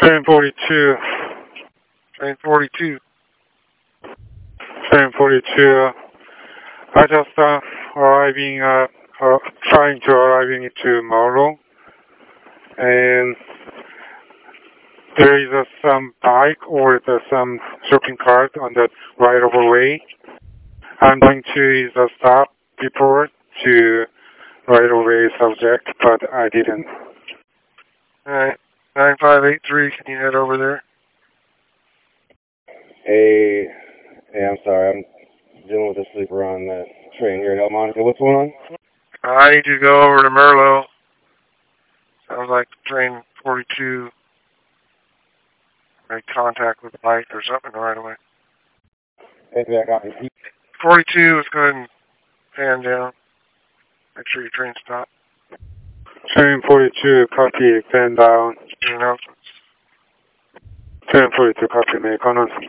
Train 42. Train 42. Train 42. I just trying to arriving to Marlow, and there is some bike or some shopping cart on the right of way. I'm going to stop before to right of way subject, but I didn't. Alright. 9583, can you head over there? Hey, I'm sorry, I'm dealing with a sleeper on the train here at El Monica. What's going on? I need you to go over to Merlo. Sounds like train 42 made contact with the bike or something right away. Hey, back out in 42 is going and pan down. Make sure your train stops. Train 42, copy, fan down. Announcements. Train 42, copy, make announcement.